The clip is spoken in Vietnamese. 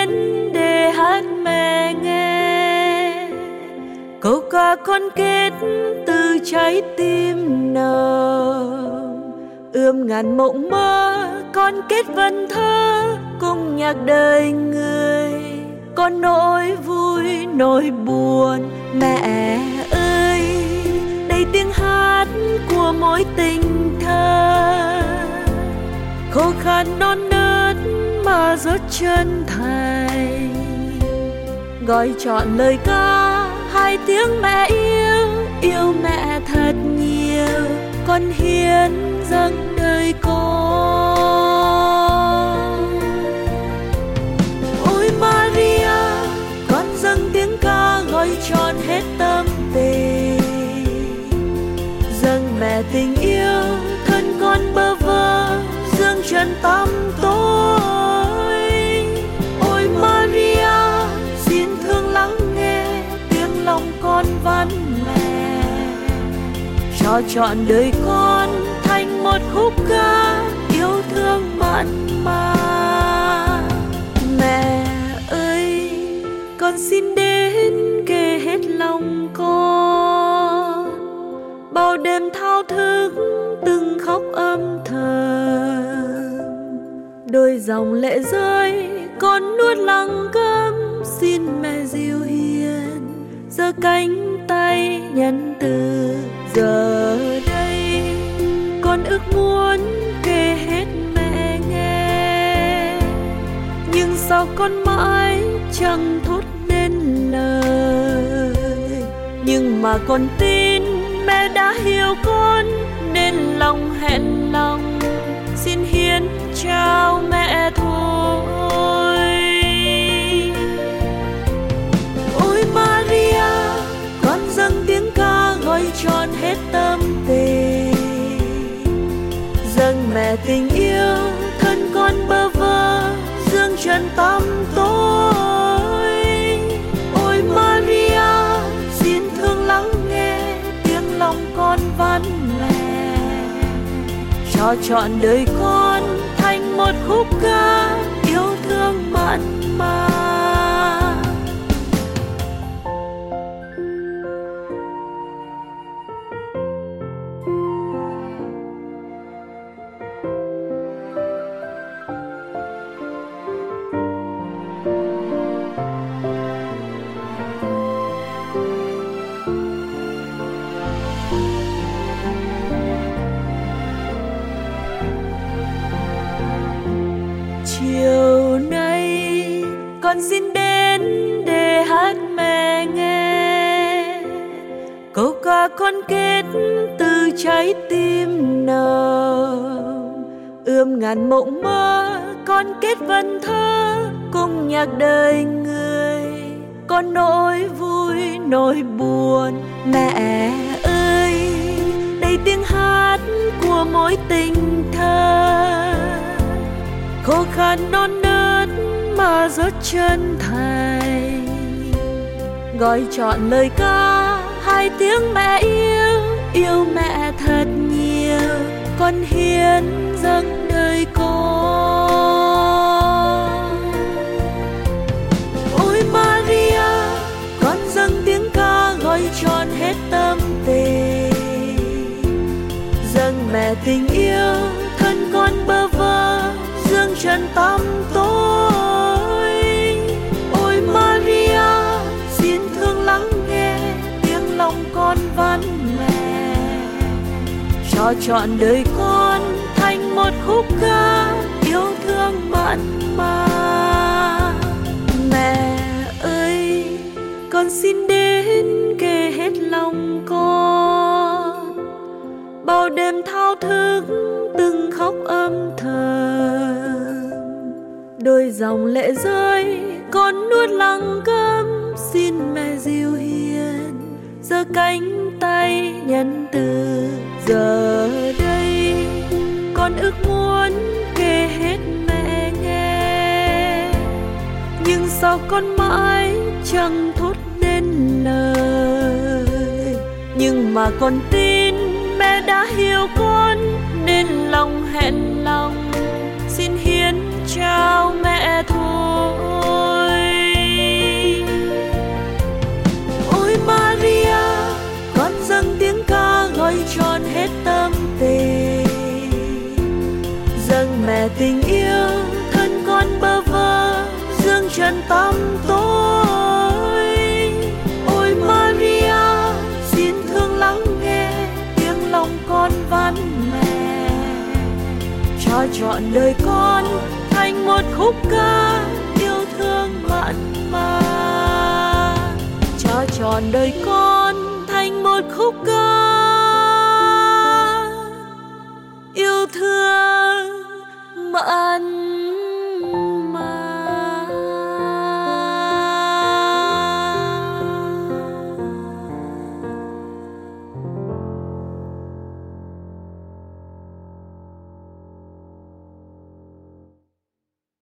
đến để hát mẹ nghe. Câu ca con kết từ trái tim nồng, ươm ngàn mộng mơ con kết vần thơ cùng nhạc đời người. Con nỗi vui nỗi buồn mẹ ơi, đây tiếng hát của mỗi tình thơ. Khô khan non nớt mà rất chân thành, gọi trọn lời ca hai tiếng mẹ yêu. Yêu mẹ thật nhiều, con hiến dâng đời con. Ôi Maria, con dâng tiếng ca gọi trọn hết tâm tình, dâng mẹ tình yêu thân con bơ vơ dương trần tăm tối. Ôi Maria, xin thương lắng nghe tiếng lòng con van mẹ, cho trọn đời con thành một khúc ca yêu thương mặn mà. Mẹ ơi, con xin đến kể hết lòng con, bao đêm thao thức từng khóc âm thầm. Đôi dòng lệ rơi con nuốt lặng câm, xin mẹ dịu hiền giơ cánh tay nhân từ. Giờ đây con ước muốn kể hết mẹ nghe, nhưng sao con mãi chẳng thốt nên lời. Nhưng mà con tin mẹ đã hiểu con, nên lòng hẹn lòng xin hiến trao mẹ thôi. Ôi Maria, con dâng tiếng ca gọi trọn hết tâm tình, dâng mẹ tình yêu thân con bơ vơ dương trần tăm tối. Ôi Maria, xin thương lắng nghe tiếng lòng con van mẹ, cho trọn đời con thành một khúc ca yêu thương mặn mà. Chiều nay con xin đến để hát mẹ nghe, câu ca con kết từ trái tim nồng, ươm ngàn mộng mơ con kết vần thơ cùng nhạc đời người. Con nỗi vui nỗi buồn mẹ ơi, đây tiếng hát của mỗi tình thơ. Khô khan non nớt mà rất chân thành, gọi trọn lời ca hai tiếng mẹ yêu. Yêu mẹ thật nhiều, con hiến dâng đời con. Ôi Maria, con dâng tiếng ca gọi trọn hết tâm tình, dâng mẹ tình yêu thân con bơ vơ dương trần tăm tối. Ôi Maria, xin thương lắng nghe tiếng lòng con van mẹ, cho trọn đời con thành một khúc ca yêu thương mặn mà. Mẹ ơi, con xin đến kể hết lòng con, bao đêm thao thức từng khóc âm thầm. Đôi dòng lệ rơi con nuốt lặng câm, xin mẹ dịu hiền giơ cánh tay nhân từ. Giờ đây con ước muốn kể hết mẹ nghe, nhưng sao con mãi chẳng thốt nên lời. Nhưng mà con tin mẹ đã hiểu con, nên lòng hẹn lòng xin hiến trao mẹ thôi. nhân tâm tôi. Ôi Maria, xin thương lắng nghe tiếng lòng con van mẹ, cho trọn đời con thành một khúc ca yêu thương mặn mà, cho trọn đời con thành một khúc ca